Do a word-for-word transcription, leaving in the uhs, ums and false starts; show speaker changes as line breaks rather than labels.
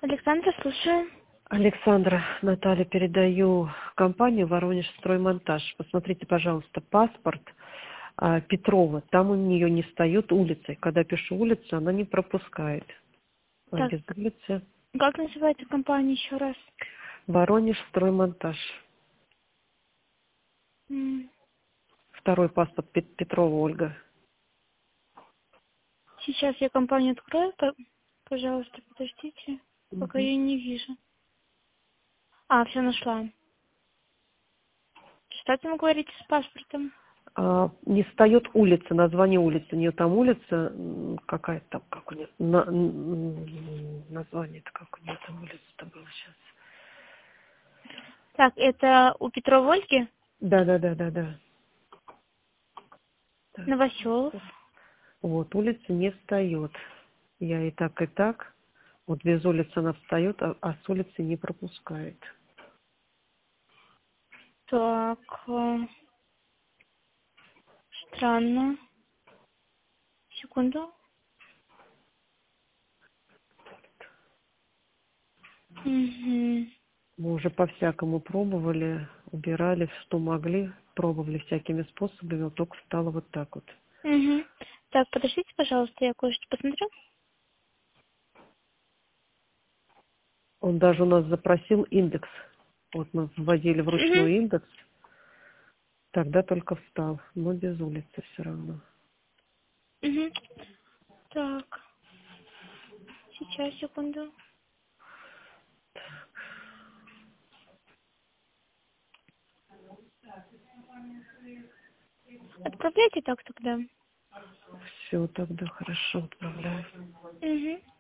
Александра, слушаю.
Александра, Наталья, передаю компанию «Воронеж строймонтаж». Посмотрите, пожалуйста, паспорт а, Петрова. Там у нее не встает улица. Когда пишу улицу, она не пропускает. А
Так,
без улицы.
как называется компания еще раз?
«Воронеж строймонтаж».
М,
Второй паспорт Пет- Петрова Ольга.
Сейчас я компанию открою, по- пожалуйста, подождите, пока
Мгм.
я ее не вижу. А, все нашла. Что там говорите с паспортом?
А, не встает улица, название улицы. У нее там улица м, какая-то там, как у нее, на- м, название-то как у нее там улица-то было сейчас.
Так, это у Петрова Ольги?
Да, да, да, да, да. Так,
Новоселов.
вот, улица не встает. Я и так, и так. Вот без улицы она встает, а, а с улицы не пропускает.
Так, э, странно. Секунду. Угу.
Мы уже по-всякому пробовали, убирали, что могли, пробовали всякими способами, вот только стало вот так вот.
Угу. Так, подождите, пожалуйста, я кое-что посмотрю.
Он даже у нас запросил индекс. Вот мы вводили
Угу.
вручную индекс, тогда только встал, но без улицы все равно.
Угу. Так, сейчас, секунду. Отправляйте так тогда.
Все, тогда хорошо, отправляю.
Угу.